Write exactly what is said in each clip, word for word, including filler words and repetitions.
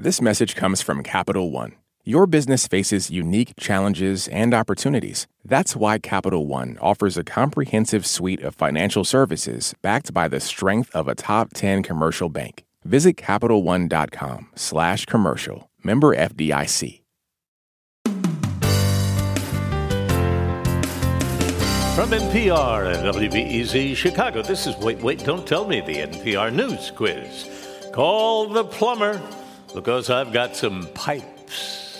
This message comes from Capital One. Your business faces unique challenges and opportunities. That's why Capital One offers a comprehensive suite of financial services backed by the strength of a top ten commercial bank. Visit CapitalOne.com slash commercial. Member F D I C. From N P R and W B E Z Chicago, this is Wait, Wait, Don't Tell Me, the N P R News Quiz. Call the plumber, because I've got some pipes.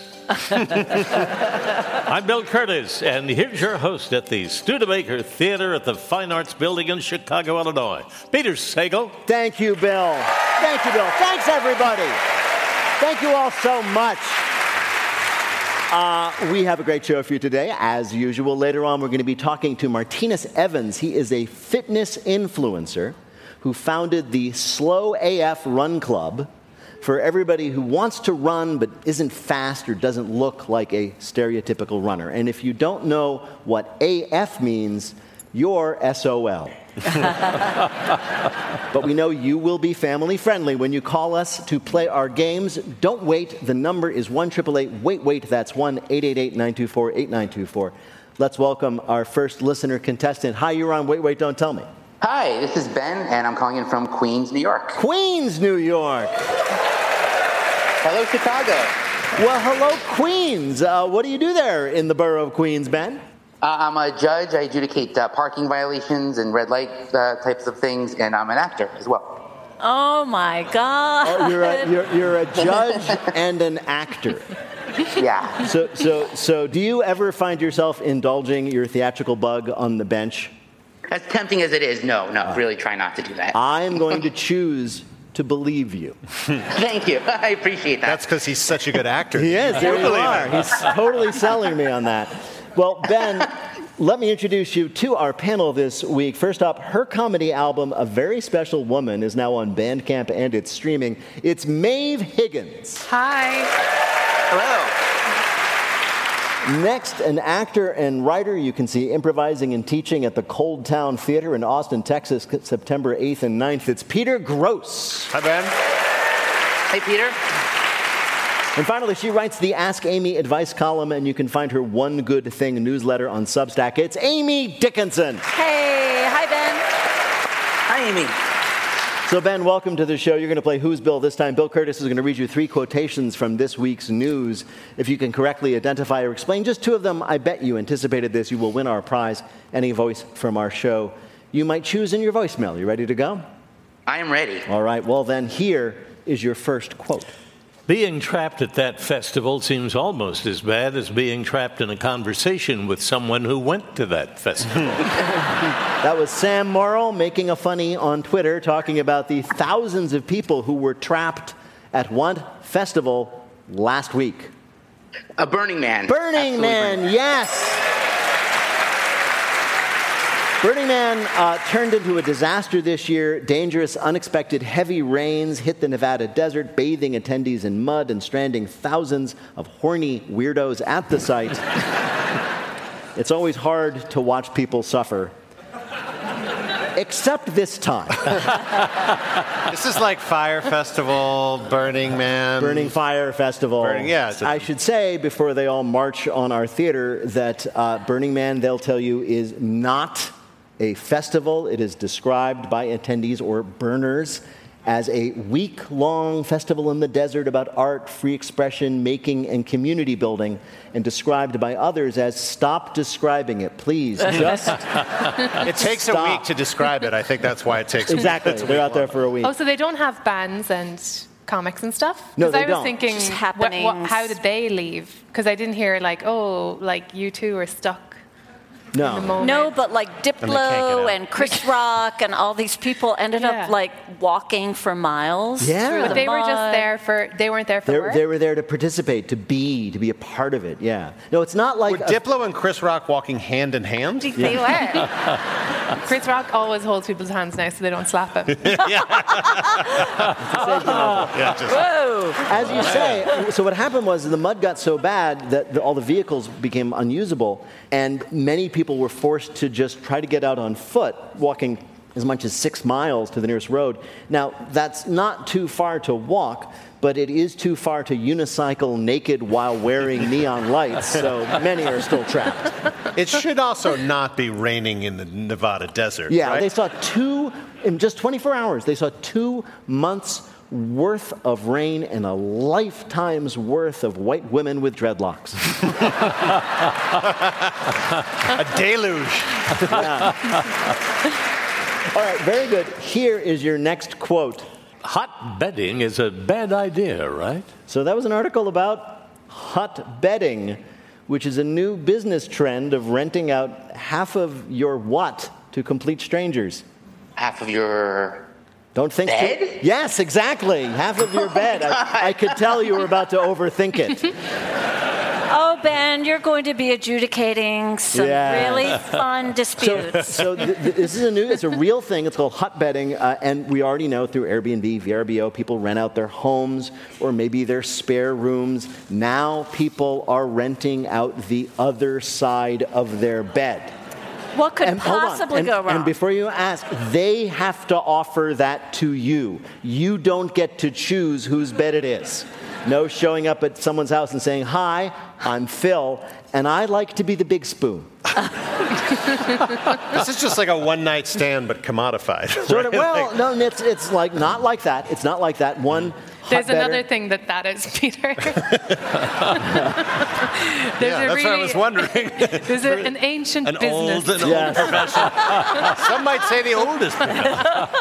I'm Bill Curtis, and here's your host at the Studebaker Theater at the Fine Arts Building in Chicago, Illinois, Peter Sagal. Thank you, Bill. Thank you, Bill. Thanks, everybody. Thank you all so much. Uh, we have a great show for you today. As usual, later on, we're going to be talking to Martinus Evans. He is a fitness influencer who founded the Slow A F Run Club for everybody who wants to run but isn't fast or doesn't look like a stereotypical runner. And if you don't know what A F means, you're S O L. But we know you will be family friendly when you call us to play our games. Don't wait. The number is one eight eight eight wait wait. That's one eight eight eight nine two four eight nine two four. Let's welcome our first listener contestant. Hi, you're on Wait Wait Don't Tell Me. Hi, this is Ben, and I'm calling in from Queens, New York. Queens, New York. Hello, Chicago. Well, hello, Queens. Uh, what do you do there in the borough of Queens, Ben? Uh, I'm a judge. I adjudicate uh, parking violations and red light uh, types of things, and I'm an actor as well. Oh, my God. Oh, you're, a, you're, you're a judge and an actor. Yeah. So, so, so do you ever find yourself indulging your theatrical bug on the bench? As tempting as it is, no, no, really try not to do that. I'm going to choose to believe you. Thank you. I appreciate that. That's because he's such a good actor. He is. There you are. He's totally selling me on that. Well, Ben, let me introduce you to our panel this week. First up, her comedy album, A Very Special Woman, is now on Bandcamp and it's streaming. It's Maeve Higgins. Hi. Hello. Next, an actor and writer you can see improvising and teaching at the Cold Town Theater in Austin, Texas, September eighth and ninth. It's Peter Gross. Hi, Ben. Hey, Peter. And finally, she writes the Ask Amy advice column, and you can find her One Good Thing newsletter on Substack. It's Amy Dickinson. Hey, hi, Ben. Hi, Amy. So, Ben, welcome to the show. You're going to play Who's Bill this time. Bill Curtis is going to read you three quotations from this week's news. If you can correctly identify or explain just two of them, I bet you anticipated this. You will win our prize, any voice from our show you might choose in your voicemail. You ready to go? I am ready. All right. Well, then, here is your first quote. Being trapped at that festival seems almost as bad as being trapped in a conversation with someone who went to that festival. That was Sam Morrill making a funny on Twitter, talking about the thousands of people who were trapped at one festival last week. A Burning Man. Burning Absolutely Man, Burning Man. yes! Burning Man uh, turned into a disaster this year. Dangerous, unexpected heavy rains hit the Nevada desert, bathing attendees in mud and stranding thousands of horny weirdos at the site. It's always hard to watch people suffer. Except this time. This is like Fire Festival, Burning Man. Burning Fire Festival. Burning, yeah. I should say, before they all march on our theater, that uh, Burning Man, they'll tell you, is not a festival. It is described by attendees or burners as a week-long festival in the desert about art, free expression, making, and community building, and described by others as stop describing it, please. Just It takes Stop. a week to describe it. I think that's why it takes a week. exactly. It's a They're week out there long. for a week. Oh, so they don't have bands and comics and stuff? No, 'Cause they I was don't. thinking, Just what, happenings. what, how did they leave? Because I didn't hear like, oh, like you two are stuck in the No. moment. No, but like can't get Diplo out. and Chris Rock and all these people ended Yeah. up like walking for miles. Yeah. through But the they were just mud. there for, they weren't there for They're, work? they were there to participate, to be, to be a part of it, yeah. No, it's not like... Were a- Diplo and Chris Rock walking hand in hand? They were. Chris Rock always holds people's hands now so they don't slap him. Yeah, just, Whoa! As you say, so what happened was the mud got so bad that the, all the vehicles became unusable, and many people were forced to just try to get out on foot, walking as much as six miles to the nearest road. Now, that's not too far to walk, but it is too far to unicycle naked while wearing neon lights, so many are still trapped. It should also not be raining in the Nevada desert, Yeah, right? they saw two, in just twenty-four hours, they saw two months worth of rain and a lifetime's worth of white women with dreadlocks. A deluge. Yeah. All right, very good. Here is your next quote. Hot bedding is a bad idea, right? So that was an article about hot bedding, which is a new business trend of renting out half of your what to complete strangers. Half of your Don't think bed? too- Yes, exactly. Half of your Oh bed. I, I could tell you were about to overthink it. Oh, Ben, you're going to be adjudicating some Yeah. really fun disputes. So th- th- this is a new, it's a real thing. It's called hot bedding, uh, and we already know through Airbnb, V R B O, people rent out their homes or maybe their spare rooms. Now people are renting out the other side of their bed. What could And hold on. possibly And- go wrong? And before you ask, they have to offer that to you. You don't get to choose whose bed it is. No showing up at someone's house and saying, "Hi, I'm Phil, and I like to be the big spoon." This is just like a one-night stand, but commodified. Sort of, right? well, Like- no, it's, it's like not like that. It's not like that. One There's hot another bedder- thing that that is, Peter. There's yeah, a that's really, what I was wondering. There's a, an ancient An business. old, an Yes. old profession. Some might say the oldest profession.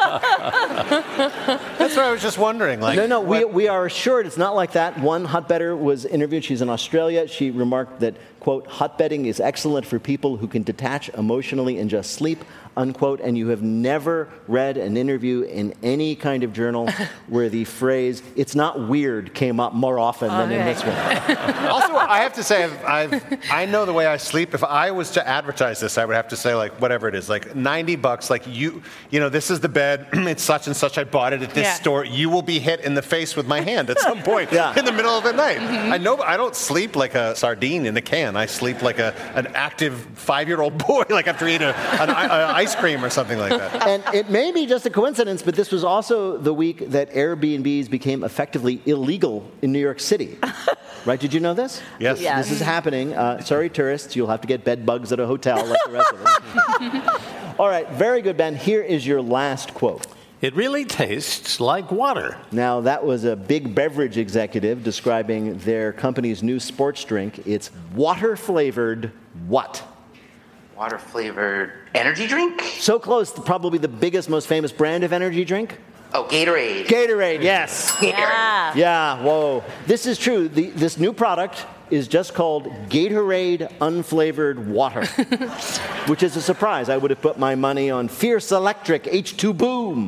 That's what I was just wondering. Like, No, no, we, what- we are assured it's not like that. One hotbedder was interviewed. She's in Australia. She remarked that, quote, hotbedding is excellent for people who can detach emotionally and just sleep, unquote. And you have never read an interview in any kind of journal where the phrase, it's not weird, came up more often than in Okay. this one. Also, I have to say, I've, I've, I know the way I sleep. If I was to advertise this, I would have to say, like, whatever it is, like ninety bucks, like you, you know, this is the bed, it's such and such, I bought it at this Yeah. store. You will be hit in the face with my hand at some point Yeah. in the middle of the night. I know, I don't sleep like a sardine in a can. I sleep like a, an active five-year-old boy, like after eating a, an, a, ice cream or something like that. And it may be just a coincidence, but this was also the week that Airbnbs became effectively illegal in New York City. Right? Did you know this? Yes. Yeah. This is happening. Uh, sorry, tourists, you'll have to get bed bugs at a hotel like the rest of us. All right, very good, Ben. Here is your last quote. It really tastes like water. Now, that was a big beverage executive describing their company's new sports drink. It's water-flavored what? water flavored energy drink. So close, probably the biggest, most famous brand of energy drink? Oh, Gatorade. Gatorade, yes. yeah. Yeah, whoa. This is true. The, this new product is just called Gatorade Unflavored Water, which is a surprise. I would have put my money on Fierce Electric H two Boom.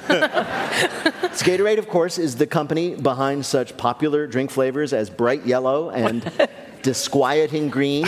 It's Gatorade, of course, is the company behind such popular drink flavors as Bright Yellow and Disquieting Green.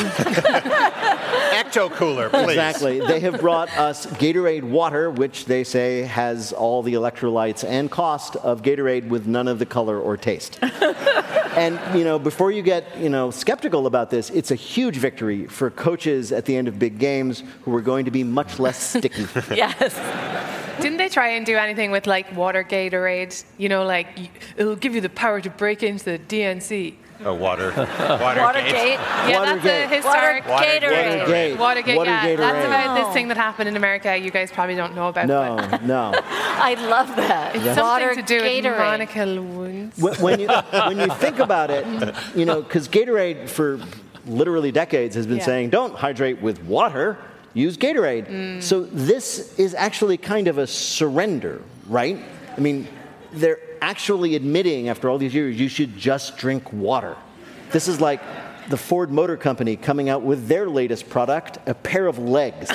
Ecto Cooler, please. Exactly. They have brought us Gatorade Water, which they say has all the electrolytes and cost of Gatorade with none of the color or taste. And, you know, before you get, you know, skeptical about this, it's a huge victory for coaches at the end of big games who are going to be much less sticky. Yes. Didn't they try and do anything with like water Gatorade? You know, like y- it'll give you the power to break into the D N C. Oh, water. Watergate. Watergate. Yeah, Watergate. that's a historic. Water Gatorade. Watergate. Watergate, Water yeah. Gatorade. That's about Oh. this thing that happened in America. You guys probably don't know about. No, but no. I love that. it's Water something to do with Gatorade. Monica Lewinsky. When, when you when you think about it, you know, because Gatorade for literally decades has been Yeah. saying, don't hydrate with water, use Gatorade. So this is actually kind of a surrender, right? I mean, they're actually admitting after all these years, you should just drink water. This is like the Ford Motor Company coming out with their latest product, a pair of legs.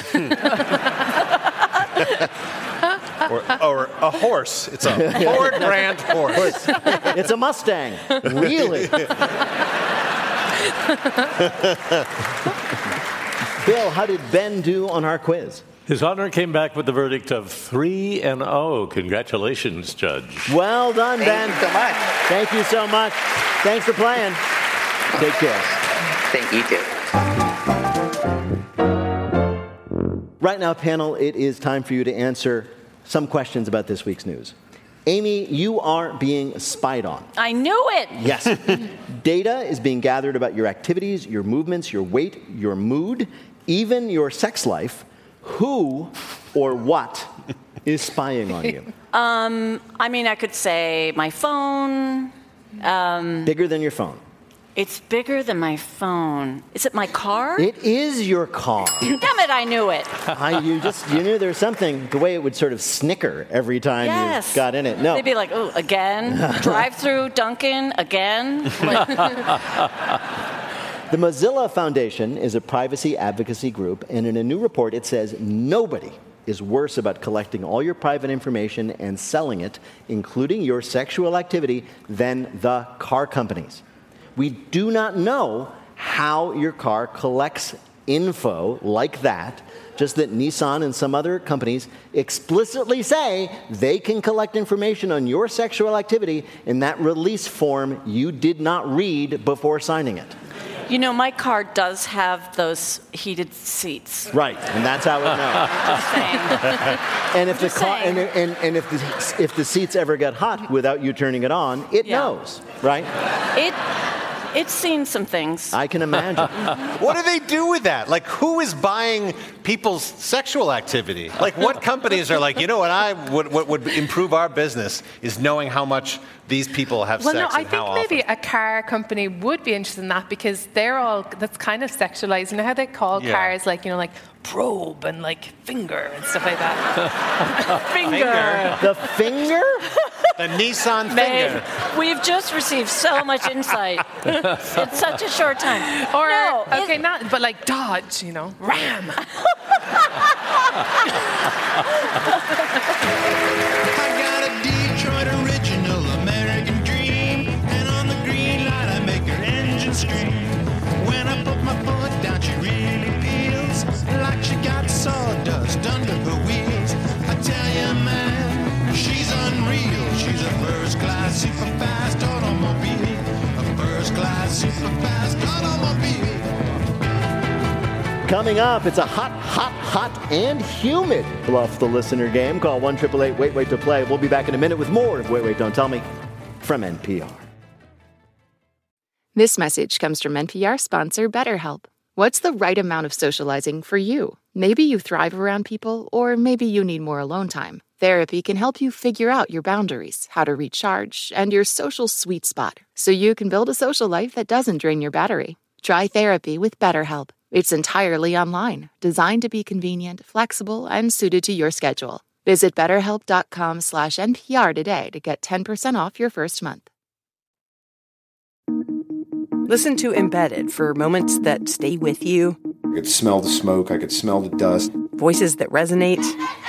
Or, or a horse. It's a Ford brand horse. It's a Mustang. Really? Bill, how did Ben do on our quiz? His Honor came back with the verdict of three and oh. Congratulations, Judge. Well done, Ben. Thank you so much. Thank you so much. Thanks for playing. Take care. Thank you too. Right Right now, panel, it is time for you to answer some questions about this week's news. Amy, you are being spied on. I knew it. Yes. Data is being gathered about your activities, your movements, your weight, your mood, even your sex life. Who or what is spying on you? Um, I mean, I could say my phone. Um, Bigger than your phone. It's bigger than my phone. Is it my car? It is your car. Damn it, I knew it. I, you just you knew there was something, the way it would sort of snicker every time Yes. you got in it. No. They'd be like, oh, again? Drive-through Dunkin', again? Like, The Mozilla Foundation is a privacy advocacy group, and in a new report it says nobody is worse about collecting all your private information and selling it, including your sexual activity, than the car companies. We do not know how your car collects info like that, just that Nissan and some other companies explicitly say they can collect information on your sexual activity in that release form you did not read before signing it. you know, my car does have those heated seats. Right, and that's how it knows. Just saying. And if the Just car, and, saying. and, and if the if the seats ever get hot without you turning it on, it Yeah. knows, right? It, it's seen some things. I can imagine. What do they do with that? Like, who is buying people's sexual activity? Like, what companies are like, you know what, I would, what would improve our business is knowing how much these people have Well, sex no, I and think how maybe often. a car company would be interested in that because they're all, that's kind of sexualized. You know how they call Yeah. cars like, you know, like probe and like finger and stuff like that? Finger. The finger? The Nissan Babe, finger. we've just received so much insight in such a short time. Or, no, it- okay, not, but like Dodge, you know, Ram. I got a Detroit original American dream, and on the green light I make her engine scream. When I put my foot down, she really feels like she got sawdust under her wheels. I tell you, man, she's unreal. She's a first-class, super-fast automobile. A first-class, super-fast automobile. Coming up, it's a hot, hot, hot and humid Bluff the Listener game. Call one eight eight eight wait wait to play. We'll be back in a minute with more of Wait, Wait, Don't Tell Me from N P R. This message comes from N P R sponsor BetterHelp. What's the right amount of socializing for you? Maybe you thrive around people, or maybe you need more alone time. Therapy can help you figure out your boundaries, how to recharge, and your social sweet spot, so you can build a social life that doesn't drain your battery. Try therapy with BetterHelp. It's entirely online, designed to be convenient, flexible, and suited to your schedule. Visit betterhelp.com slash NPR today to get ten percent off your first month. Listen to Embedded for moments that stay with you, I could smell the smoke. I could smell the dust. voices that resonate,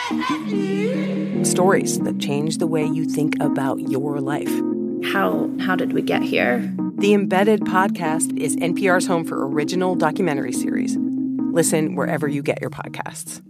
stories that change the way you think about your life. How how did we get here? The Embedded podcast is N P R's home for original documentary series. Listen wherever you get your podcasts.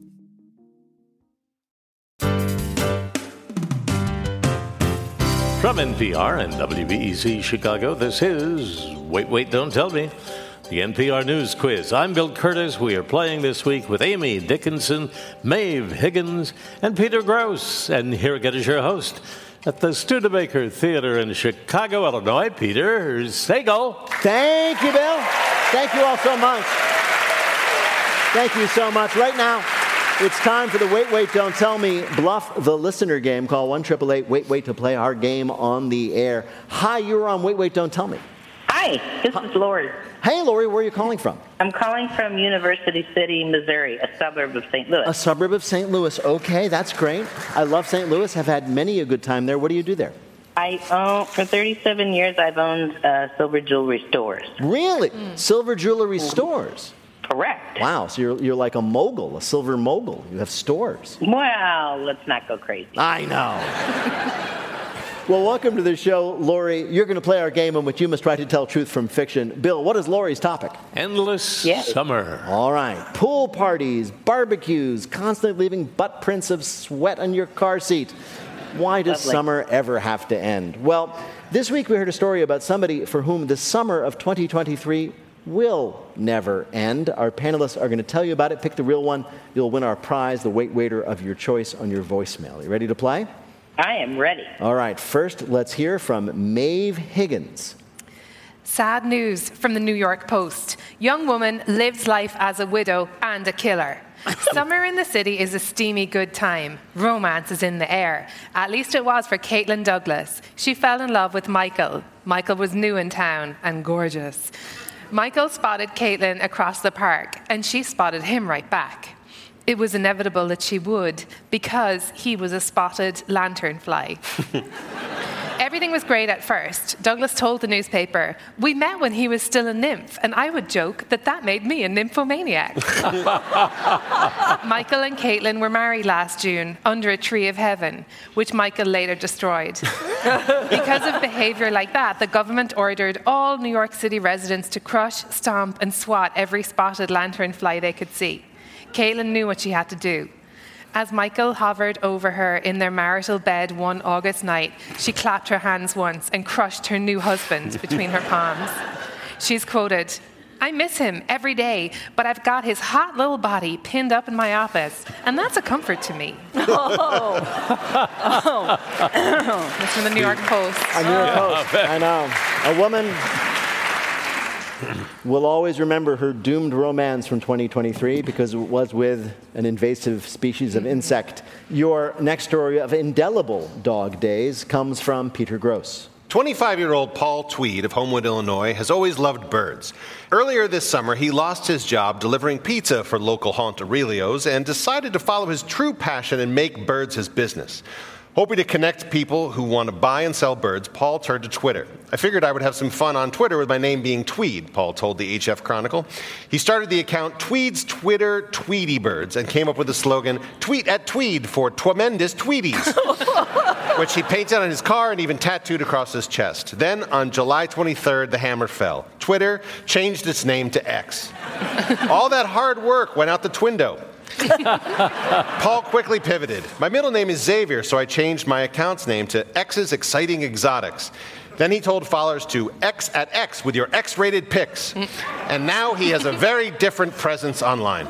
From N P R and W B E Z Chicago, this is Wait, Wait, Don't Tell Me, the N P R News Quiz. I'm Bill Curtis. We are playing this week with Amy Dickinson, Maeve Higgins, and Peter Gross. And here again is your host at the Studebaker Theater in Chicago, Illinois, Peter Sagal. Thank you, Bill. Thank you all so much. Thank you so much. Right now, it's time for the Wait, Wait, Don't Tell Me Bluff the Listener game. Call one eight eight eight wait wait to play our game on the air. Hi, you're on Wait, Wait, Don't Tell Me. Hi, this is Lori. Hey, Lori, where are you calling from? I'm calling from University City, Missouri, a suburb of Saint Louis. A suburb of Saint Louis. Okay, that's great. I love Saint Louis. Have had many a good time there. What do you do there? I own, for thirty-seven years, I've owned uh, silver jewelry stores. Really? Mm. Silver jewelry mm. stores? Correct. Wow, so you're you're like a mogul, a silver mogul. You have stores. Well, let's not go crazy. I know. Well, welcome to the show, Lori. You're going to play our game in which you must try to tell truth from fiction. Bill, what is Lori's topic? Endless yes. summer. All right. Pool parties, barbecues, constantly leaving butt prints of sweat on your car seat. Why does Lovely. summer ever have to end? Well, this week we heard a story about somebody for whom the summer of twenty twenty-three will never end. Our panelists are going to tell you about it. Pick the real one. You'll win our prize, the Wait Waiter of your choice, on your voicemail. You ready to play? I am ready. All right. First, let's hear from Maeve Higgins. Sad news from the New York Post. Young woman lives life as a widow and a killer. Summer in the city is a steamy good time. Romance is in the air. At least it was for Caitlin Douglas. She fell in love with Michael. Michael was new in town and gorgeous. Michael spotted Caitlin across the park, and she spotted him right back. It was inevitable that she would, because he was a spotted lanternfly. Everything was great at first. Douglas told the newspaper, "We met when he was still a nymph, and I would joke that that made me a nymphomaniac." Michael and Caitlin were married last June under a tree of heaven, which Michael later destroyed. Because of behavior like that, the government ordered all New York City residents to crush, stomp, and swat every spotted lanternfly they could see. Caitlin knew what she had to do. As Michael hovered over her in their marital bed one August night, she clapped her hands once and crushed her new husband between her palms. She's quoted, "I miss him every day, but I've got his hot little body pinned up in my office, and that's a comfort to me." Oh. Oh. It's from the New York Post. A New York Post. I know. A woman will always remember her doomed romance from twenty twenty-three because it was with an invasive species of insect. Your next story of indelible dog days comes from Peter Gross. twenty-five-year-old Paul Tweed of Homewood, Illinois, has always loved birds. Earlier this summer, he lost his job delivering pizza for local haunt Aurelio's and decided to follow his true passion and make birds his business. Hoping to connect people who want to buy and sell birds, Paul turned to Twitter. "I figured I would have some fun on Twitter with my name being Tweed," Paul told the H F Chronicle. He started the account Tweed's Twitter Tweety Birds and came up with the slogan, "Tweet at Tweed for Twemendous Tweeties," which he painted on his car and even tattooed across his chest. Then, on July twenty-third, the hammer fell. Twitter changed its name to X. All that hard work went out the twindow. Paul quickly pivoted. "My middle name is Xavier, so I changed my account's name to X's Exciting Exotics." Then he told followers to X at X with your X-rated pics. And now he has a very different presence online.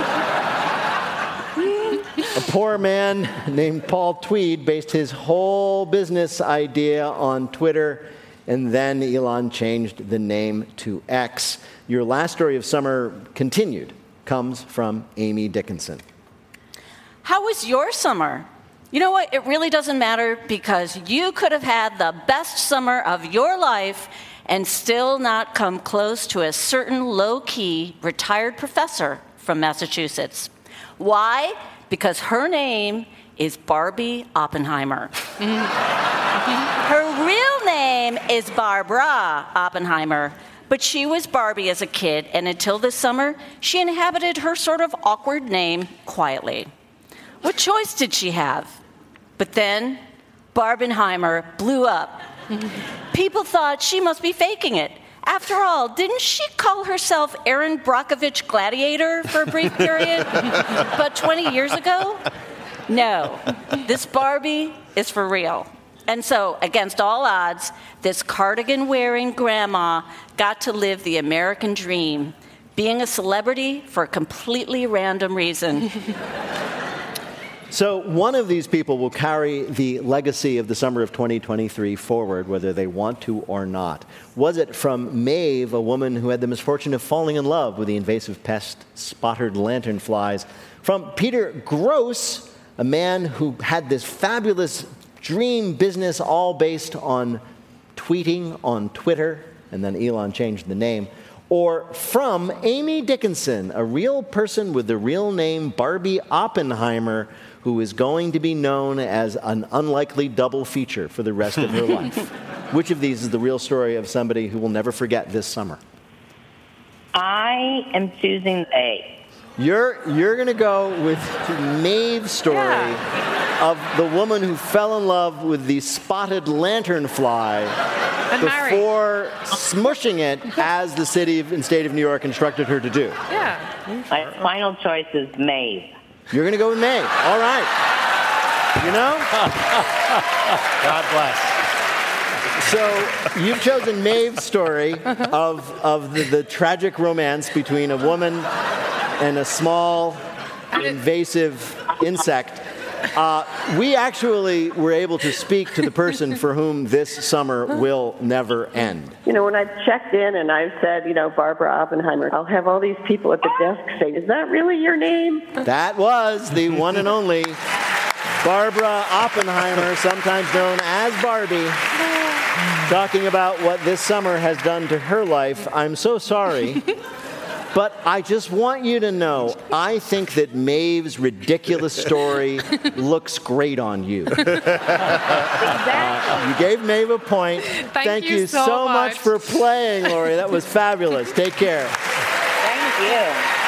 A poor man named Paul Tweed based his whole business idea on Twitter, and then Elon changed the name to X. Your last story of summer continued. Comes from Amy Dickinson. How was your summer? You know what? It really doesn't matter because you could have had the best summer of your life and still not come close to a certain low-key retired professor from Massachusetts. Why? Because her name is Barbie Oppenheimer. Her real name is Barbara Oppenheimer. But she was Barbie as a kid, and until this summer, she inhabited her sort of awkward name quietly. What choice did she have? But then, Barbenheimer blew up. People thought she must be faking it. After all, didn't she call herself Erin Brockovich Gladiator for a brief period about twenty years ago? No, this Barbie is for real. And so, against all odds, this cardigan-wearing grandma got to live the American dream, being a celebrity for a completely random reason. So one of these people will carry the legacy of the summer of twenty twenty-three forward, whether they want to or not. Was it from Maeve, a woman who had the misfortune of falling in love with the invasive pest spotted lanternflies? From Peter Gross, a man who had this fabulous dream business all based on tweeting on Twitter, and then Elon changed the name. Or from Amy Dickinson, a real person with the real name Barbie Oppenheimer, who is going to be known as an unlikely double feature for the rest of her life. Which of these is the real story of somebody who will never forget this summer? I am choosing A. You're you're going to go with Maeve's story Yeah. of the woman who fell in love with the spotted lanternfly before smushing it as the city and state of New York instructed her to do. Yeah. My final choice is Maeve. You're going to go with Maeve. All right. You know? God bless. So you've chosen Maeve's story of, of the, the tragic romance between a woman and a small, invasive insect. Uh, we actually were able to speak to the person for whom this summer will never end. You know, when I've checked in and I've said, you know, Barbara Oppenheimer, I'll have all these people at the desk say, is that really your name? That was the one and only Barbara Oppenheimer, sometimes known as Barbie, talking about what this summer has done to her life. I'm so sorry. But I just want you to know, I think that Maeve's ridiculous story looks great on you. Uh, you gave Maeve a point. Thank, Thank you, you so, so much. much for playing, Lori. That was fabulous. Take care. Thank you.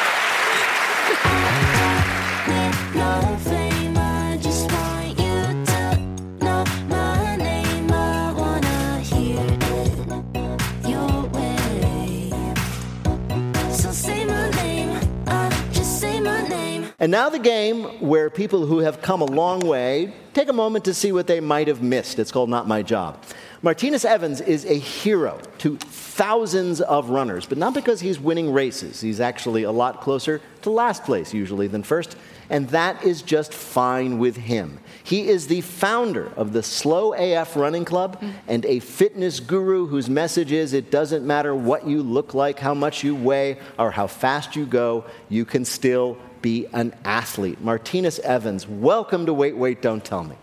And now the game where people who have come a long way take a moment to see what they might have missed. It's called Not My Job. Martinus Evans is a hero to thousands of runners, but not because he's winning races. He's actually a lot closer to last place usually than first, and that is just fine with him. He is the founder of the Slow A F Running Club and a fitness guru whose message is it doesn't matter what you look like, how much you weigh, or how fast you go, you can still be an athlete. Martinus Evans, welcome to Wait, Wait, Don't Tell Me.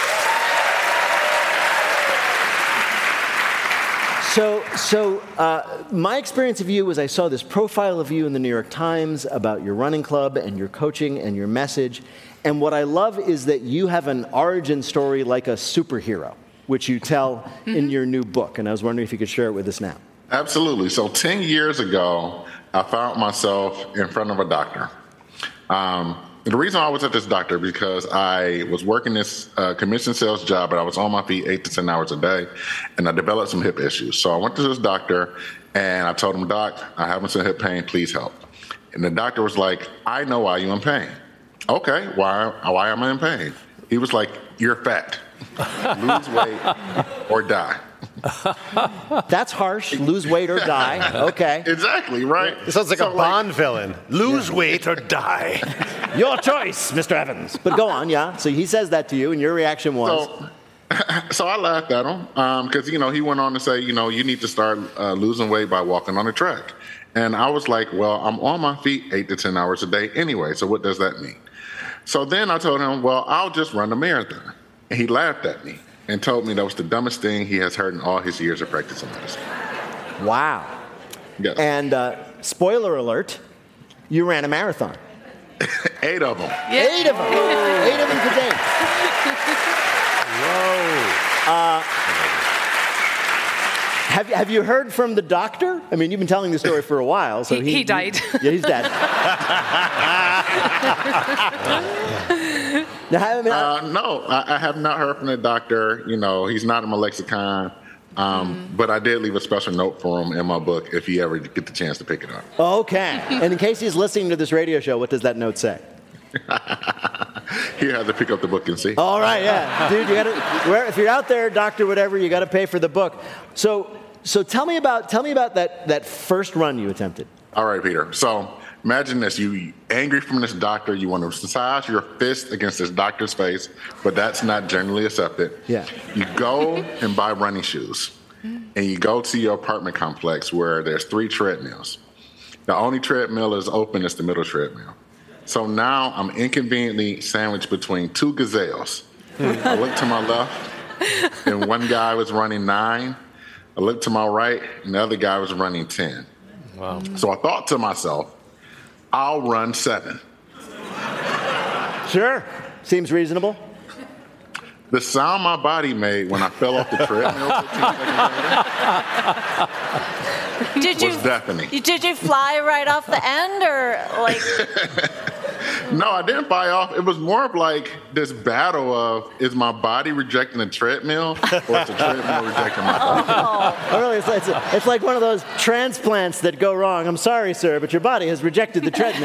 So, so uh, my experience of you was I saw this profile of you in the New York Times about your running club and your coaching and your message. And what I love is that you have an origin story like a superhero, which you tell mm-hmm. in your new book. And I was wondering if you could share it with us now. Absolutely. So ten years ago, I found myself in front of a doctor. Um, the reason I was at this doctor because I was working this uh, commission sales job, but I was on my feet eight to ten hours a day, and I developed some hip issues. So I went to this doctor, and I told him, Doc, I'm having some hip pain. Please help. And the doctor was like, I know why you're in pain. Okay, why, why am I in pain? He was like, you're fat. Lose weight or die. That's harsh. Lose weight or die. Okay. Exactly, right? It sounds like so a Bond like, villain. Lose yeah. weight or die. Your choice, Mister Evans. But go on, yeah. So he says that to you, and your reaction was? So, so I laughed at him because, um, you know, he went on to say, you know, you need to start uh, losing weight by walking on the track. And I was like, well, I'm on my feet eight to ten hours a day anyway, so what does that mean? So then I told him, well, I'll just run a marathon. And he laughed at me and told me that was the dumbest thing he has heard in all his years of practicing medicine. Wow. Yes. And uh, spoiler alert, you ran a marathon. Eight of them. Yeah. Eight of them. Eight of them today. Whoa. Uh, have, have you heard from the doctor? I mean, you've been telling the story for a while. So he, he, he died. He, yeah, he's dead. Now, I mean, uh, no, I, I have not heard from the doctor. You know, he's not in my lexicon. Um, mm-hmm. But I did leave a special note for him in my book if he ever get the chance to pick it up. Okay. And in case he's listening to this radio show, what does that note say? He had to pick up the book and see. All right, yeah. Dude, you gotta, where, if you're out there, doctor, whatever, you got to pay for the book. So so tell me about tell me about that, that first run you attempted. All right, Peter. So imagine this. You angry from this doctor. You want to massage your fist against this doctor's face, but that's not generally accepted. Yeah. You go and buy running shoes, and you go to your apartment complex where there's three treadmills. The only treadmill is open is the middle treadmill. So now I'm inconveniently sandwiched between two gazelles. I look to my left, and one guy was running nine. I looked to my right, and the other guy was running ten. Wow. So I thought to myself, I'll run seven. Sure. Seems reasonable. The sound my body made when I fell off the treadmill fifteen seconds later did you, was deafening. Did you fly right off the end, or like? No, I didn't fly off. It was more of like this battle of, is my body rejecting the treadmill or is the treadmill rejecting my body? Oh, really? It's, it's, it's like one of those transplants that go wrong. I'm sorry, sir, but your body has rejected the treadmill.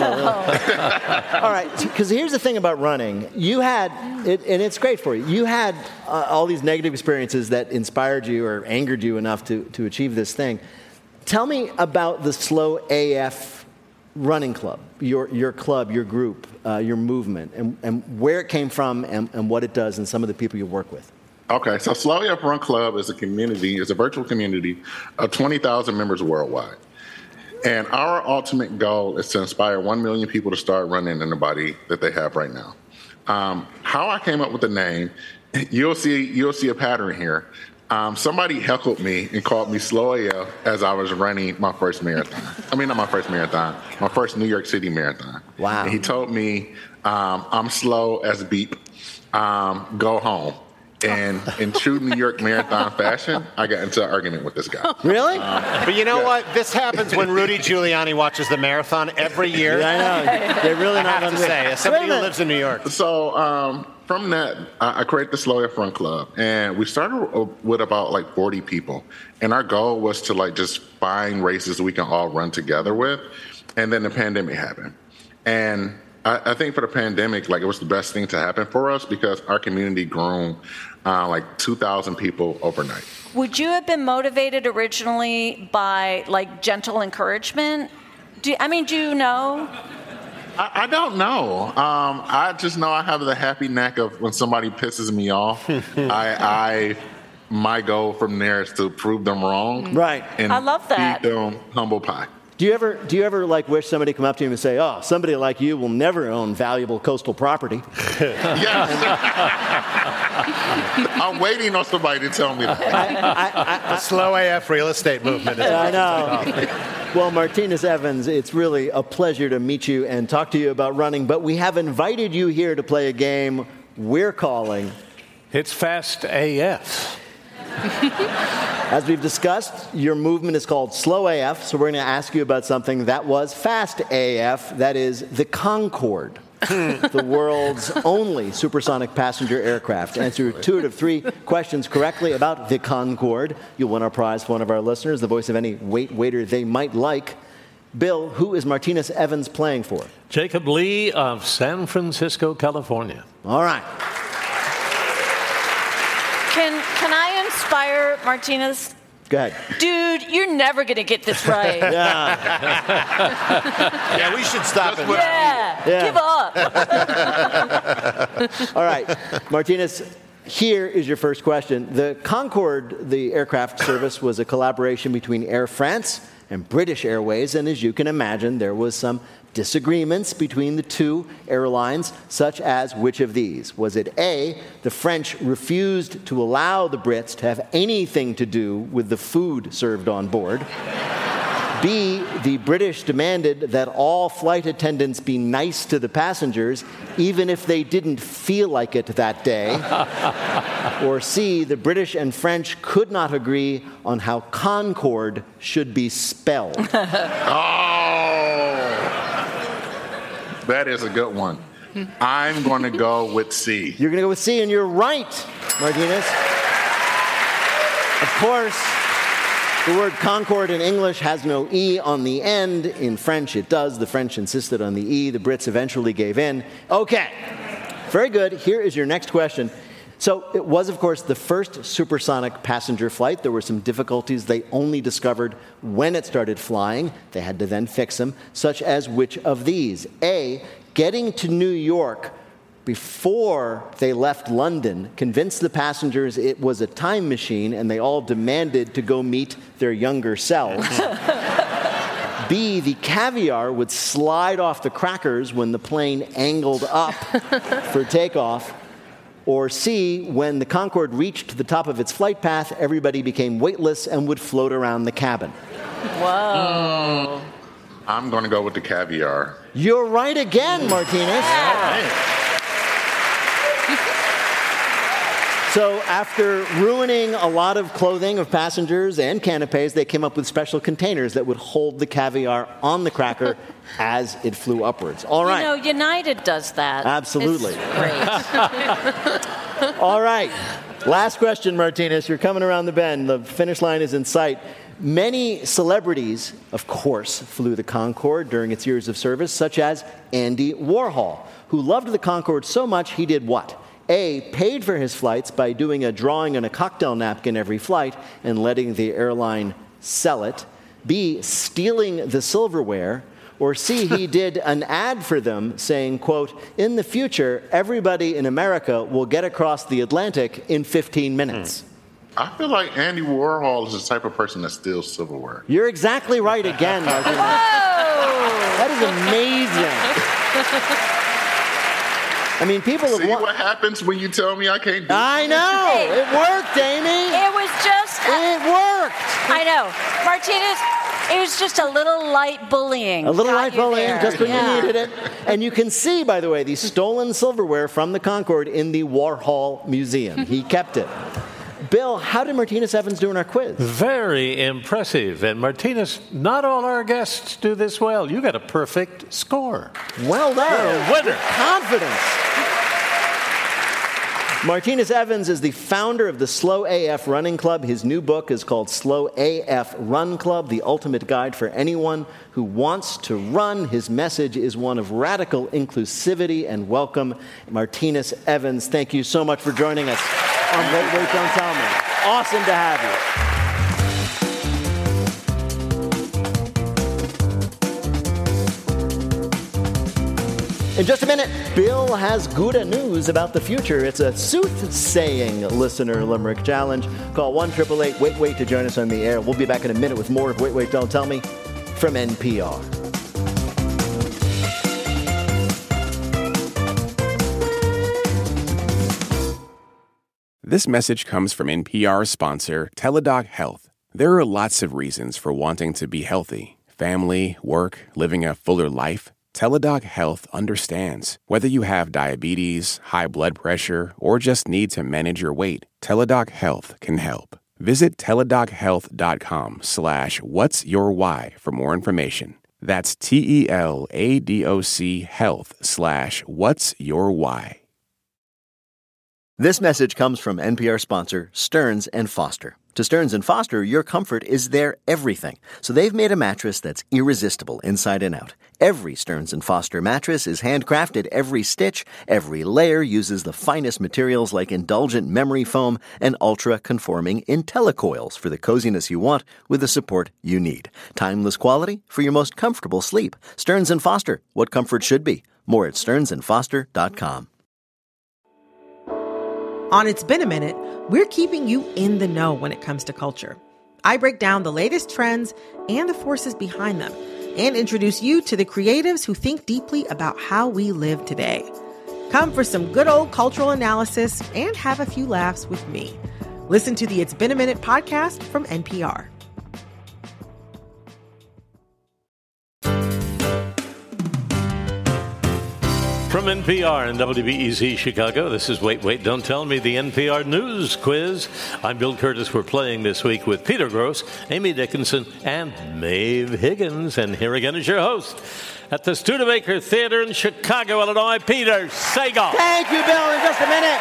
All right, because here's the thing about running. You had, it, and it's great for you, you had uh, all these negative experiences that inspired you or angered you enough to, to achieve this thing. Tell me about the Slow A F running club, your your club, your group, uh, your movement, and, and where it came from and, and what it does and some of the people you work with. Okay, so Slow A F Run Club is a community, is a virtual community of twenty thousand members worldwide. And our ultimate goal is to inspire one million people to start running in the body that they have right now. Um, how I came up with the name, you'll see, you'll see a pattern here. Um, somebody heckled me and called me Slow A F as I was running my first marathon. I mean, not my first marathon, my first New York City marathon. Wow. And he told me, um, I'm slow as beep, um, go home. And in true New York marathon fashion, I got into an argument with this guy. Really? Um, But you know yeah. what? This happens when Rudy Giuliani watches the marathon every year. Yeah, I know. They're really I not have to on say, as somebody who lives in New York. So um, from that, I I created the Slow A F Run Club, and we started with about like forty people. And our goal was to like just find races we can all run together with. And then the pandemic happened. And I, I think for the pandemic, like it was the best thing to happen for us because our community grew uh, like two thousand people overnight. Would you have been motivated originally by like gentle encouragement? Do you, I mean, do you know? I, I don't know. Um, I just know I have the happy knack of when somebody pisses me off, I, I my goal from there is to prove them wrong. Right. And I love that. feed them humble pie. Do you ever do you ever like wish somebody come up to you and say, "Oh, somebody like you will never own valuable coastal property"? Yes. I'm waiting on somebody to tell me that. I, I, I, The Slow A F real estate movement. Is I know. Well, Martinez Evans, it's really a pleasure to meet you and talk to you about running, but we have invited you here to play a game we're calling It's Fast A F. As we've discussed, your movement is called Slow A F, so we're going to ask you about something that was Fast A F, that is the Concorde, the world's only supersonic passenger aircraft. Answer two out of three questions correctly about the Concorde. You'll win our prize for one of our listeners, the voice of any wait waiter they might like. Bill, who is Martinez Evans playing for? Jacob Lee of San Francisco, California. All right. Can can I inspire Martinez? Go ahead. Dude, you're never going to get this right. Yeah. Yeah, we should stop it. Yeah, Yeah. give up. All right, Martinez, here is your first question. The Concorde, the aircraft service, was a collaboration between Air France and British Airways, and as you can imagine, there was some disagreements between the two airlines, such as which of these? Was it A, the French refused to allow the Brits to have anything to do with the food served on board? B, the British demanded that all flight attendants be nice to the passengers, even if they didn't feel like it that day. Or C, the British and French could not agree on how Concorde should be spelled. Oh, that is a good one. I'm going to go with C. You're going to go with C, and you're right, Martinez. Of course, the word Concorde in English has no E on the end. In French, it does. The French insisted on the E. The Brits eventually gave in. Okay. Very good. Here is your next question. So it was, of course, the first supersonic passenger flight. There were some difficulties they only discovered when it started flying. They had to then fix them, such as which of these? A, getting to New York before they left London convinced the passengers it was a time machine and they all demanded to go meet their younger selves. B, the caviar would slide off the crackers when the plane angled up for takeoff. Or C, when the Concorde reached the top of its flight path, everybody became weightless and would float around the cabin. Whoa. I'm going to go with the caviar. You're right again, Martinez. Yeah. So after ruining a lot of clothing of passengers and canapes, they came up with special containers that would hold the caviar on the cracker as it flew upwards. All right. You know, United does that. Absolutely. It's great. All right. Last question, Martinez. You're coming around the bend. The finish line is in sight. Many celebrities, of course, flew the Concorde during its years of service, such as Andy Warhol, who loved the Concorde so much he did what? A, paid for his flights by doing a drawing on a cocktail napkin every flight and letting the airline sell it. B, stealing the silverware. Or C, he did an ad for them saying, quote, in the future, everybody in America will get across the Atlantic in fifteen minutes. Hmm. I feel like Andy Warhol is the type of person that steals silverware. You're exactly right again, Martin. That is amazing. I mean, people have See wa- what happens when you tell me I can't do it? I know. Hey. It worked, Amy. It was just... It worked. I know. Martinez, it was just a little light bullying. A little Got light you bullying there. just when Yeah. you needed it. And you can see, by the way, the stolen silverware from the Concorde in the Warhol Museum. He kept it. Bill, how did Martinez Evans do in our quiz? Very impressive. And Martinez, not all our guests do this well. You got a perfect score. Well done. You're a winner. Confidence. Martinez Evans is the founder of the Slow A F Running Club. His new book is called Slow A F Run Club, the ultimate guide for anyone who wants to run. His message is one of radical inclusivity and welcome. Martinez Evans, thank you so much for joining us on Wait, Wait, Don't Tell Me. Awesome to have you. In just a minute, Bill has good news about the future. It's a soothsaying listener limerick challenge. Call one eight eight eight wait wait to join us on the air. We'll be back in a minute with more of Wait, Wait, Don't Tell Me from N P R. This message comes from N P R sponsor Teladoc Health. There are lots of reasons for wanting to be healthy. Family, work, living a fuller life. Teladoc Health understands. Whether you have diabetes, high blood pressure, or just need to manage your weight, Teladoc Health can help. Visit teladochealth.com slash what's your why for more information. That's T-E-L-A-D-O-C health slash what's your why. This message comes from N P R sponsor Stearns and Foster. To Stearns and Foster, your comfort is their everything. So they've made a mattress that's irresistible inside and out. Every Stearns and Foster mattress is handcrafted. Every stitch, every layer uses the finest materials like indulgent memory foam and ultra-conforming IntelliCoils for the coziness you want with the support you need. Timeless quality for your most comfortable sleep. Stearns and Foster, what comfort should be. More at stearns and foster dot com. On It's Been a Minute, we're keeping you in the know when it comes to culture. I break down the latest trends and the forces behind them and introduce you to the creatives who think deeply about how we live today. Come for some good old cultural analysis and have a few laughs with me. Listen to the It's Been a Minute podcast from N P R. From N P R and W B E Z Chicago, this is Wait, Wait, Don't Tell Me, the N P R News Quiz. I'm Bill Curtis. We're playing this week with Peter Gross, Amy Dickinson, and Maeve Higgins. And here again is your host at the Studebaker Theater in Chicago, Illinois, Peter Sagal. Thank you, Bill. In just a minute,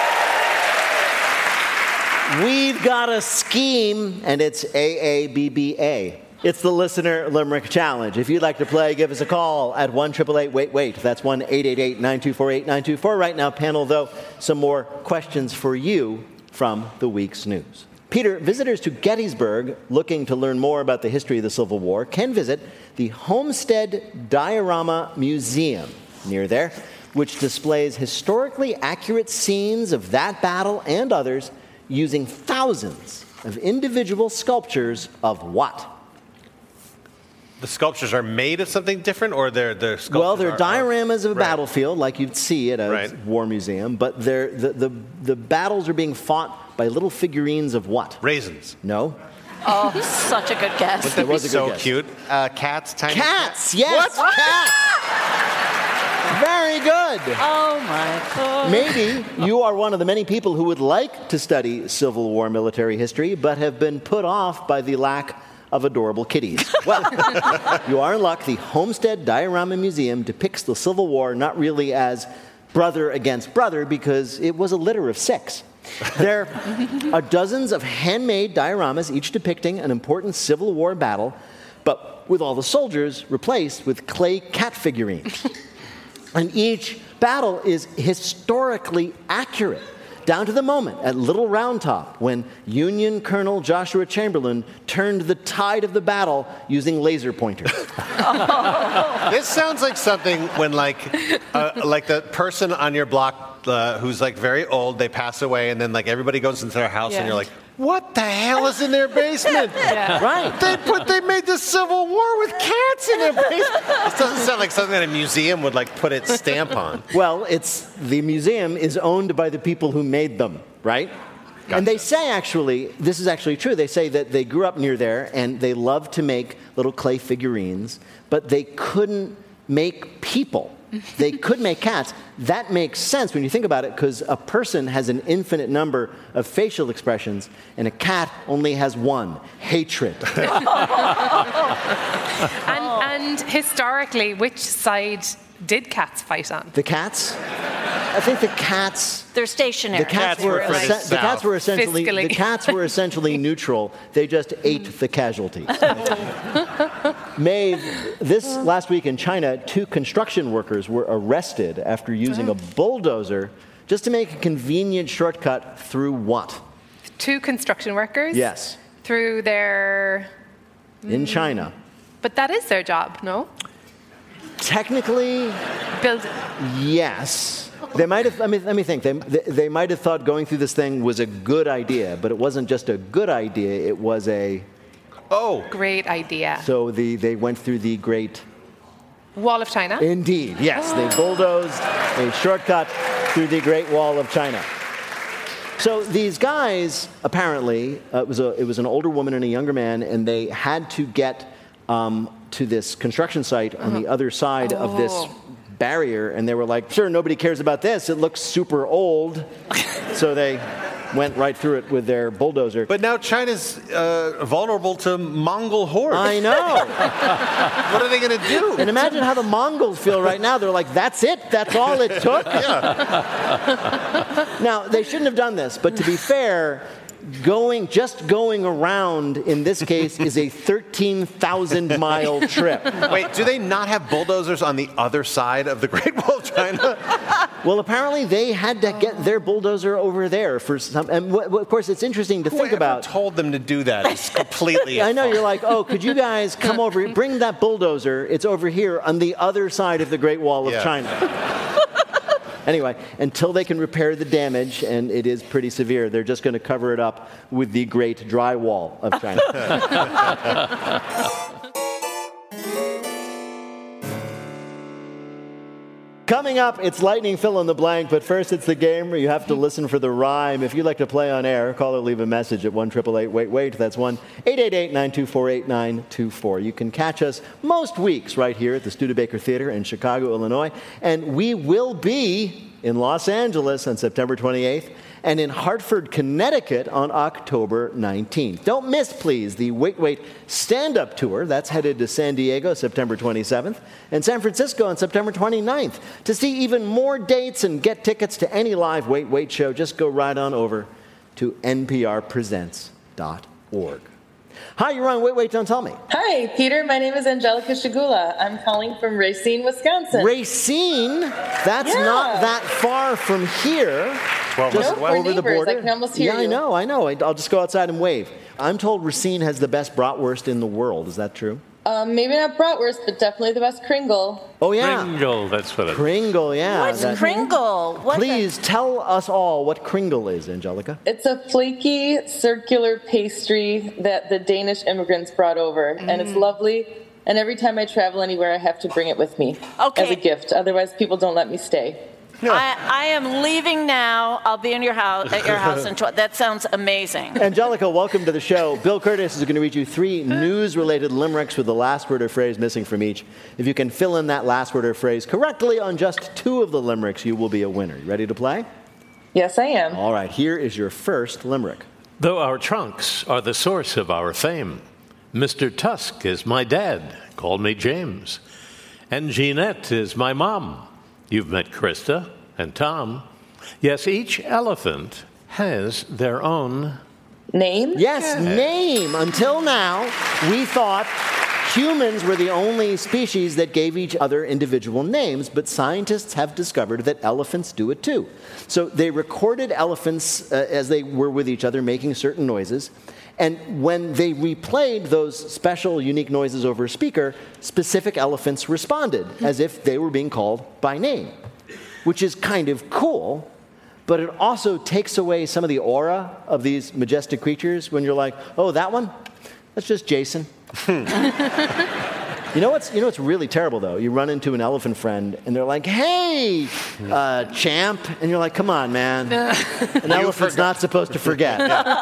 we've got a scheme, and it's A A B B A. It's the Listener Limerick Challenge. If you'd like to play, give us a call at one eight eight eight wait wait. That's one eight eight eight nine two four eight nine two four. Right now, panel, though, some more questions for you from the week's news. Peter, visitors to Gettysburg looking to learn more about the history of the Civil War can visit the Homestead Diorama Museum near there, which displays historically accurate scenes of that battle and others using thousands of individual sculptures of what? The sculptures are made of something different, or they're, they're sculptures? Well, they're are, dioramas of a right. battlefield, like you'd see at a right. war museum, but they're, the, the, the battles are being fought by little figurines of what? Raisins. No. Oh, such a good guess. Wouldn't that It was be a good so guess. cute? Uh, cats, tiny Cats, yes, What? cats. Very good. Oh, my God. Maybe you are one of the many people who would like to study Civil War military history, but have been put off by the lack of adorable kitties. Well, you are in luck. The Homestead Diorama Museum depicts the Civil War not really as brother against brother, because it was a litter of six. There are dozens of handmade dioramas, each depicting an important Civil War battle, but with all the soldiers replaced with clay cat figurines. And each battle is historically accurate, down to the moment at Little Round Top when Union Colonel Joshua Chamberlain turned the tide of the battle using laser pointers. This sounds like something when, like, uh, like the person on your block uh, who's like very old, they pass away, and then like everybody goes into their house, Yeah. and you're like, what the hell is in their basement? Yeah. Right. They put they made the Civil War with cats in their basement. This doesn't sound like something that a museum would like put its stamp on. Well, it's the museum is owned by the people who made them, right? Gotcha. And they say, actually, this is actually true. They say that they grew up near there and they loved to make little clay figurines, but they couldn't make people. They could make cats. That makes sense when you think about it, because a person has an infinite number of facial expressions, and a cat only has one: hatred. And, and historically, which side did cats fight on? The cats? I think the cats. They're stationary. The cats, Cats were, were essen- Furthest the cats south. were essentially Fiscally. the cats were essentially neutral. They just ate the casualties. Maeve, this last week in China, two construction workers were arrested after using a bulldozer just to make a convenient shortcut through what? Two construction workers? Yes, Through their... in China. But that is their job, no? Technically, Build... yes. They might have. Let me let me think. They, they they might have thought going through this thing was a good idea, but it wasn't just a good idea. It was a. Oh, Great idea. So the they went through the great. Wall of China? Indeed, yes. They bulldozed a shortcut through the Great Wall of China. So these guys, apparently, uh, it was a it was an older woman and a younger man, and they had to get um, to this construction site on the other side of this barrier, and they were like, sure, nobody cares about this. It looks super old. So they went right through it with their bulldozer. but now China's uh, vulnerable to Mongol hordes. I know. What are they going to do? And imagine how the Mongols feel right now. They're like, that's it? That's all it took? Now, they shouldn't have done this, but to be fair, going just going around in this case is a thirteen thousand mile trip. Wait, do they not have bulldozers on the other side of the Great Wall of China? Well, apparently they had to get their bulldozer over there for some. And w- w- of course, it's interesting to think Whoever about. told them to do that is completely. I at know, fault. you're like, oh, could you guys come over here, bring that bulldozer? It's over here on the other side of the Great Wall of Yeah. China. Anyway, until they can repair the damage, and it is pretty severe, they're just going to cover it up with the Great Dry Wall of China. Coming up, it's Lightning Fill in the Blank, but first it's the game where you have to listen for the rhyme. If you'd like to play on air, call or leave a message at one eight eight eight wait wait. That's one eight eight eight nine two four eight nine two four. You can catch us most weeks right here at the Studebaker Theater in Chicago, Illinois, and we will be in Los Angeles on September twenty-eighth and in Hartford, Connecticut on October nineteenth. Don't miss, please, the Wait Wait stand-up tour. That's headed to San Diego September twenty-seventh and San Francisco on September twenty-ninth. To see even more dates and get tickets to any live Wait Wait show, just go right on over to N P R presents dot org. Hi, you're on Wait Wait, Don't Tell Me. Hi, Peter. My name is Angelica Shigula. I'm calling from Racine, Wisconsin. Racine? That's Yeah. not that far from here. twelve Just Nope, we're over the neighbors. border. I can almost hear yeah, I you. know, I know. I- I'll just go outside and wave. I'm told Racine has the best bratwurst in the world. Is that true? Um, maybe not bratwurst, but definitely the best Kringle. Oh, yeah. Kringle, that's what it is. Kringle, yeah. What's that- Kringle? What Please tell us all what Kringle is, Angelica. It's a flaky, circular pastry that the Danish immigrants brought over, and it's lovely. And every time I travel anywhere, I have to bring it with me Okay. as a gift. Otherwise, people don't let me stay. I, I am leaving now. I'll be in your house at your house in tw- That sounds amazing. Angelica, welcome to the show. Bill Curtis is going to read you three news-related limericks with the last word or phrase missing from each. If you can fill in that last word or phrase correctly on just two of the limericks, you will be a winner. You ready to play? Yes, I am. All right, here is your first limerick. Though our trunks are the source of our fame, Mister Tusk is my dad. Call me James. And Jeanette is my mom. You've met Krista and Tom. Yes, each elephant has their own name. Yes, Yeah. name. Until now, we thought humans were the only species that gave each other individual names, but scientists have discovered that elephants do it too. So they recorded elephants uh, as they were with each other making certain noises. And when they replayed those special, unique noises over a speaker, specific elephants responded as if they were being called by name, which is kind of cool, but it also takes away some of the aura of these majestic creatures when you're like, oh, that one? That's just Jason. You know what's you know what's really terrible, though? You run into an elephant friend, and they're like, hey, uh, champ. And you're like, come on, man. An elephant's not supposed to forget.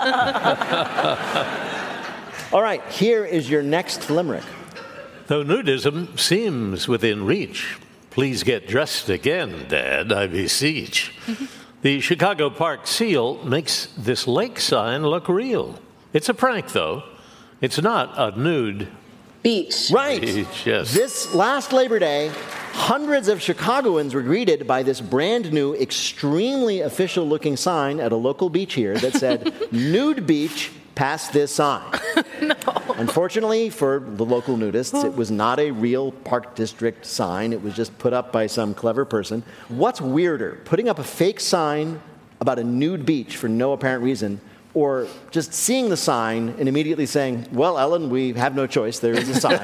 All right, here is your next limerick. Though nudism seems within reach, please get dressed again, Dad, I beseech. The Chicago Park seal makes this lake sign look real. It's a prank, though. It's not a nude beach. Right. Beach, yes. This last Labor Day, hundreds of Chicagoans were greeted by this brand new, extremely official-looking sign at a local beach here that said, nude beach, pass this sign. No. Unfortunately for the local nudists, it was not a real Park District sign. It was just put up by some clever person. What's weirder, putting up a fake sign about a nude beach for no apparent reason, or just seeing the sign and immediately saying, well, Ellen, we have no choice. There is a sign.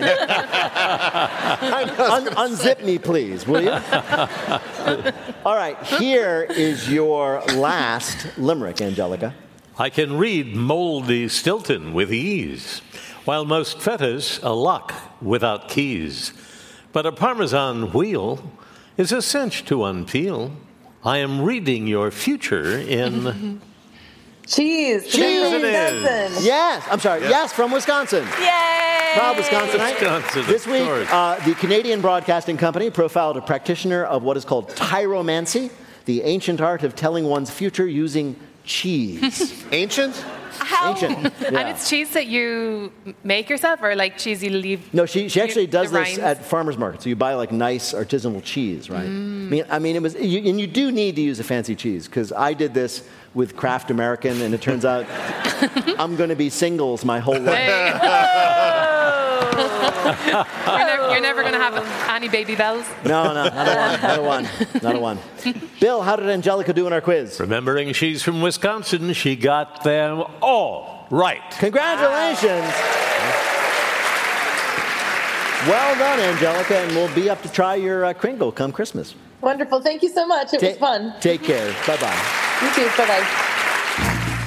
Un- unzip me, please, will you? All right, here is your last limerick, Angelica. I can read moldy Stilton with ease, while most fetas a lock without keys. But a Parmesan wheel is a cinch to unpeel. I am reading your future in... Cheese. Cheese it is. Yes, I'm sorry. Yes, yes from Wisconsin. Yay! Proud Wisconsinite. Wisconsin, this of week, course. uh, the Canadian Broadcasting Company profiled a practitioner of what is called tyromancy, the ancient art of telling one's future using cheese. Ancient? How? Ancient. And Yeah. it's cheese that you make yourself, or like cheese you leave? No, she, she actually you- does the this rinds? at farmers markets. So you buy like nice artisanal cheese, right? Mm. I mean, I mean, it was, you, and you do need to use a fancy cheese because I did this with Kraft American, and it turns out I'm going to be singles my whole life. you're, never, you're never going to have any baby bells. No, no, not a one, not a one, not a one. Bill, how did Angelica do in our quiz? Remembering she's from Wisconsin, she got them all right. Congratulations. Well done, Angelica, and we'll be up to try your uh, Kringle come Christmas. Wonderful. Thank you so much. It Ta- was fun. Take care. Bye-bye. You too. Bye-bye.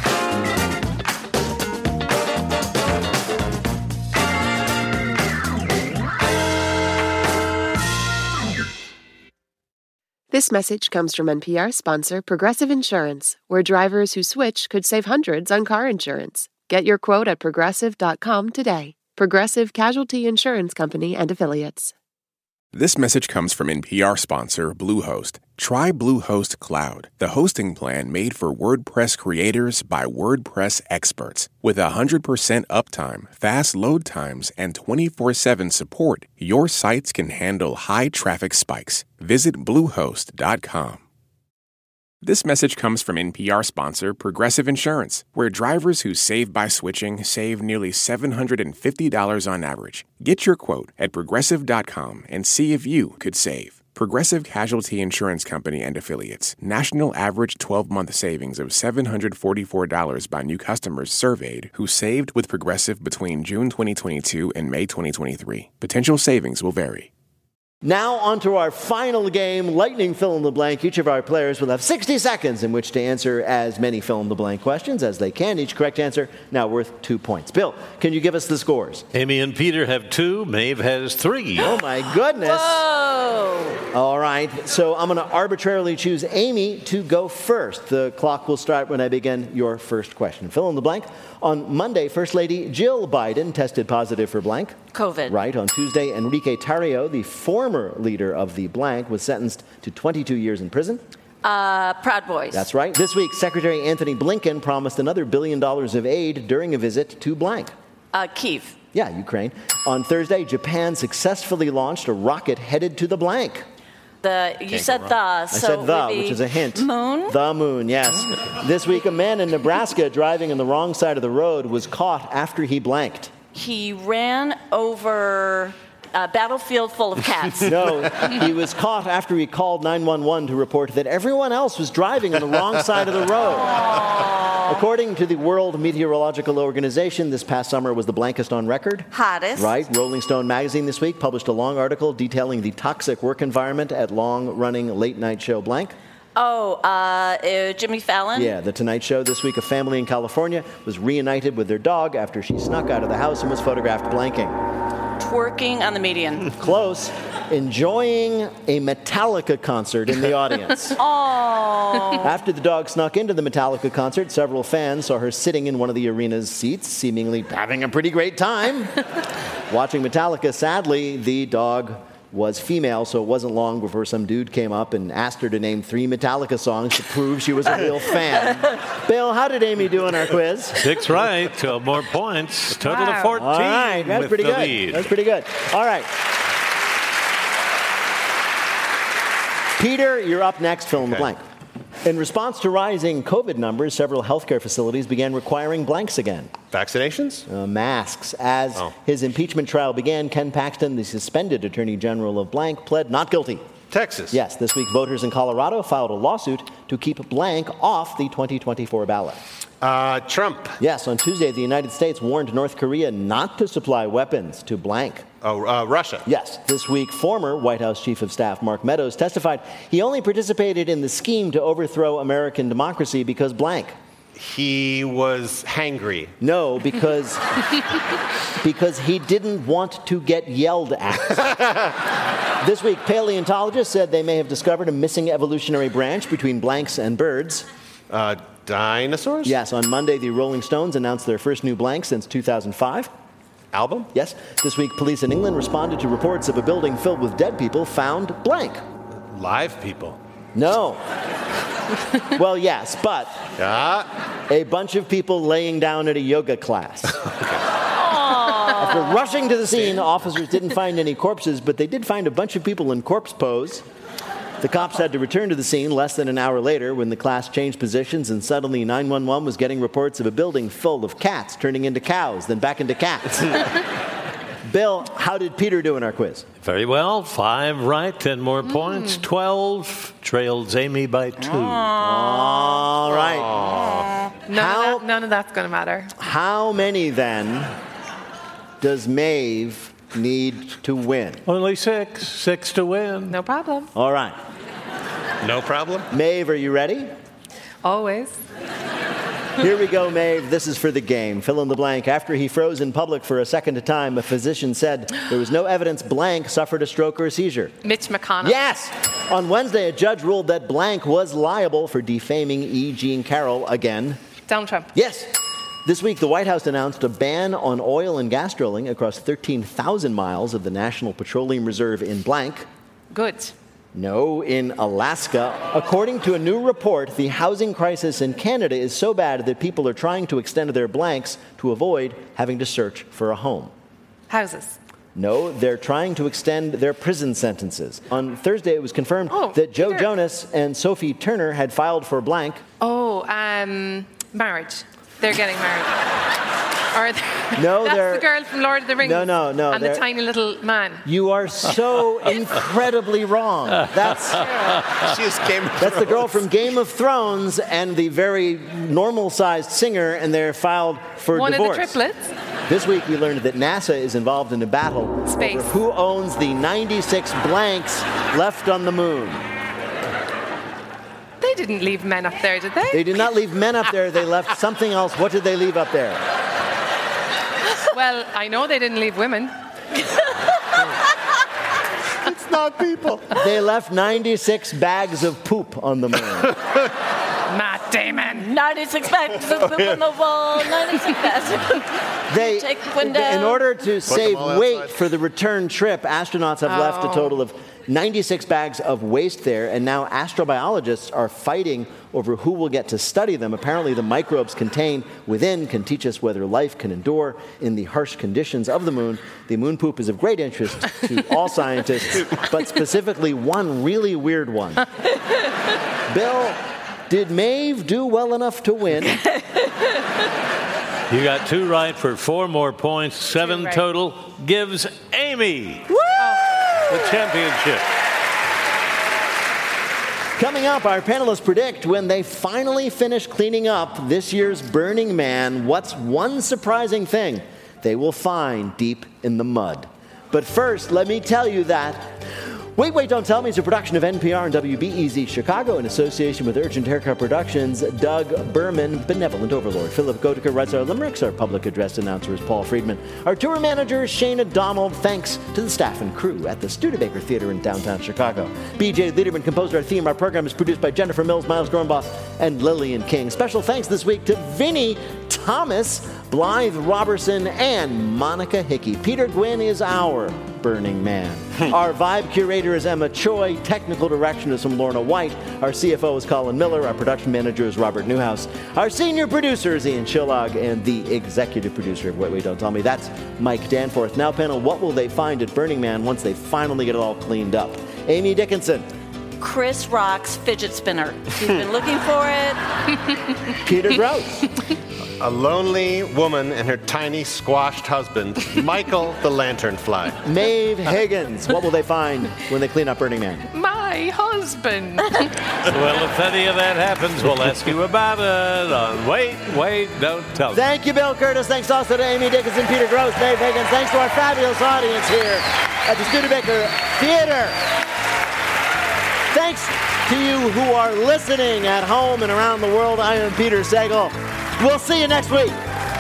This message comes from N P R sponsor Progressive Insurance, where drivers who switch could save hundreds on car insurance. Get your quote at progressive dot com today. Progressive Casualty Insurance Company and Affiliates. This message comes from N P R sponsor Bluehost. Try Bluehost Cloud, the hosting plan made for WordPress creators by WordPress experts. With one hundred percent uptime, fast load times, and twenty-four seven support, your sites can handle high traffic spikes. Visit bluehost dot com. This message comes from N P R sponsor Progressive Insurance, where drivers who save by switching save nearly seven hundred fifty dollars on average. Get your quote at progressive dot com and see if you could save. Progressive Casualty Insurance Company and Affiliates. National average twelve-month savings of seven hundred forty-four dollars by new customers surveyed who saved with Progressive between June twenty twenty-two and May twenty twenty-three. Potential savings will vary. Now on to our final game, lightning fill in the blank. Each of our players will have sixty seconds in which to answer as many fill in the blank questions as they can. Each correct answer now worth two points. Bill, can you give us the scores? Amy and Peter have two. Maeve has three. Oh, my goodness. Whoa. All right, so I'm going to arbitrarily choose Amy to go first. The clock will start when I begin your first question. Fill in the blank. On Monday, First Lady Jill Biden tested positive for blank. COVID. Right. On Tuesday, Enrique Tarrio, the former leader of the blank, was sentenced to twenty-two years in prison. Uh, Proud Boys. That's right. This week, Secretary Anthony Blinken promised another billion dollars of aid during a visit to blank. Uh, Kyiv. Yeah, Ukraine. On Thursday, Japan successfully launched a rocket headed to the blank. The, you said the, so I said the, it would which be is a hint. Moon? The moon, yes. This week, a man in Nebraska driving on the wrong side of the road was caught after he blanked. He ran over a battlefield full of cats. No, he was caught after he called nine one one to report that everyone else was driving on the wrong side of the road. Aww. According to the World Meteorological Organization, this past summer was the blankest on record. Hottest. Right. Rolling Stone magazine this week published a long article detailing the toxic work environment at long-running late-night show blank. Oh, uh, uh, Jimmy Fallon? Yeah, The Tonight Show. This week, a family in California was reunited with their dog after she snuck out of the house and was photographed blanking. Twerking on the median. Close. Enjoying a Metallica concert in the audience. Oh. After the dog snuck into the Metallica concert, several fans saw her sitting in one of the arena's seats, seemingly having a pretty great time. Watching Metallica, sadly, the dog was female, so it wasn't long before some dude came up and asked her to name three Metallica songs to prove she was a real fan. Bill, how did Amy do in our quiz? Six right, twelve more points. Total Wow. of fourteen. All right, that's with pretty the good. lead. That's pretty good. All right. Peter, you're up next. Fill in the blank. In response to rising COVID numbers, several healthcare facilities began requiring blanks again. Vaccinations? Uh, masks. As Oh. his impeachment trial began, Ken Paxton, the suspended Attorney General of blank, pled not guilty. Texas. Yes, this week voters in Colorado filed a lawsuit to keep blank off the twenty twenty-four ballot. Uh, Trump. Yes, on Tuesday, the United States warned North Korea not to supply weapons to blank. Oh, uh, Russia. Yes. This week, former White House Chief of Staff Mark Meadows testified he only participated in the scheme to overthrow American democracy because blank. He was hangry. No, because because he didn't want to get yelled at. This week, paleontologists said they may have discovered a missing evolutionary branch between blanks and birds. Uh, dinosaurs? Yes, on Monday, the Rolling Stones announced their first new blank since two thousand five. Album? Yes. This week, police in England responded to reports of a building filled with dead people found blank. Live people. No. Well, yes, but uh. a bunch of people laying down at a yoga class. After rushing to the scene, officers didn't find any corpses, but they did find a bunch of people in corpse pose. The cops had to return to the scene less than an hour later when the class changed positions and suddenly nine one one was getting reports of a building full of cats turning into cows, then back into cats. Bill, how did Peter do in our quiz? Very well. Five right, ten more points. Twelve trails Amy by two. All right. None, of, that, none of that's going to matter. How many, then, does Maeve need to win? Only six. Six to win. No problem. All right. No problem. Maeve, are you ready? Always. Here we go, Maeve. This is for the game. Fill in the blank. After he froze in public for a second time, a physician said there was no evidence blank suffered a stroke or a seizure. Mitch McConnell. Yes! On Wednesday, a judge ruled that blank was liable for defaming E. Jean Carroll again. Donald Trump. Yes! This week, the White House announced a ban on oil and gas drilling across thirteen thousand miles of the National Petroleum Reserve in blank. Good. No, in Alaska. According to a new report, the housing crisis in Canada is so bad that people are trying to extend their blanks to avoid having to search for a home. Houses. No, they're trying to extend their prison sentences. On Thursday, it was confirmed oh, that Joe Peter. Jonas and Sophie Turner had filed for blank. Oh, um, marriage. They're getting married. Or No, that's they're... the girl from Lord of the Rings. No, no, no. And the tiny little man. You are so incredibly wrong. That's She's Game of That's the girl Thrones. from Game of Thrones and the very normal-sized singer, and they're filed for One divorce. of the triplets. This week we learned that NASA is involved in a battle Space. over who owns the ninety-six blanks left on the moon. They didn't leave men up there, did they? They did not leave men up there. They left something else. What did they leave up there? Well, I know they didn't leave women. It's not people. They left ninety-six bags of poop on the moon. Matt Damon. ninety-six bags of poop on the wall. ninety-six bags. They, Take the window. in order to save all weight outside. for the return trip, astronauts have left a Oh. total of ninety-six bags of waste there, and now astrobiologists are fighting over who will get to study them. Apparently, the microbes contained within can teach us whether life can endure in the harsh conditions of the moon. The moon poop is of great interest to all scientists, but specifically one really weird one. Bill, did Maeve do well enough to win? You got two right for four more points. Seven right. total gives Amy the championship. Coming up, our panelists predict when they finally finish cleaning up this year's Burning Man, what's one surprising thing they will find deep in the mud. But first, let me tell you that Wait, Wait, Don't Tell Me is a production of N P R and W B E Z Chicago in association with Urgent Haircut Productions. Doug Berman, Benevolent Overlord. Philip Goedeke writes our limericks. Our public address announcer is Paul Friedman. Our tour manager is Shana Donald. Thanks to the staff and crew at the Studebaker Theater in downtown Chicago. B J Liederman composed our theme. Our program is produced by Jennifer Mills, Miles Gornbach, and Lillian King. Special thanks this week to Vinnie Thomas, Blythe Robertson, and Monica Hickey. Peter Gwynn is our Burning Man. Our vibe curator is Emma Choi. Technical direction is from Lorna White. Our C F O is Colin Miller. Our production manager is Robert Newhouse. Our senior producer is Ian Chillog. And the executive producer of Wait, Wait, Don't Tell Me, that's Mike Danforth. Now, panel, what will they find at Burning Man once they finally get it all cleaned up? Amy Dickinson. Chris Rock's fidget spinner. He's been looking for it. Peter Gross. A lonely woman and her tiny squashed husband, Michael the Lanternfly. Maeve Higgins. What will they find when they clean up Burning Man? My husband. Well, if any of that happens, we'll ask you about it on Wait, Wait, Don't Tell Me. Thank you, Bill Curtis. Thanks also to Amy Dickinson, Peter Gross, Maeve Higgins. Thanks to our fabulous audience here at the Studebaker Theater. Thanks to you who are listening at home and around the world. I am Peter Sagal. We'll see you next week.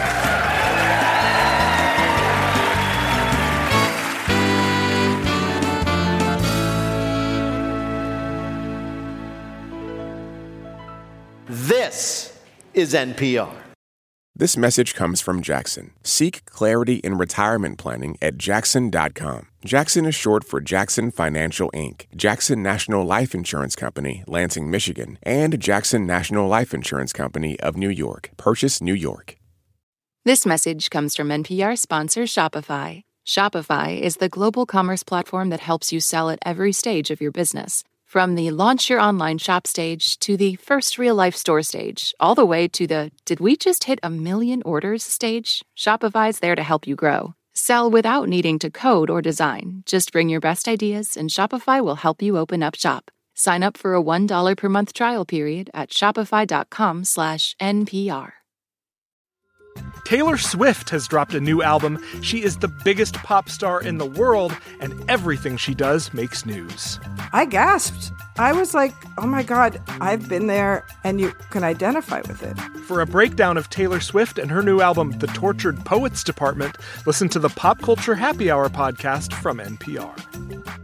This is N P R. This message comes from Jackson. Seek clarity in retirement planning at Jackson dot com. Jackson is short for Jackson Financial Incorporated, Jackson National Life Insurance Company, Lansing, Michigan, and Jackson National Life Insurance Company of New York, Purchase, New York. This message comes from N P R sponsor Shopify. Shopify is the global commerce platform that helps you sell at every stage of your business. From the launch your online shop stage to the first real-life store stage, all the way to the did we just hit a million orders stage, Shopify's there to help you grow. Sell without needing to code or design. Just bring your best ideas and Shopify will help you open up shop. Sign up for a one dollar per month trial period at shopify.com slash NPR. Taylor Swift has dropped a new album. She is the biggest pop star in the world, and everything she does makes news. I gasped. I was like, oh my God, I've been there, and you can identify with it. For a breakdown of Taylor Swift and her new album, The Tortured Poets Department, listen to the Pop Culture Happy Hour podcast from N P R.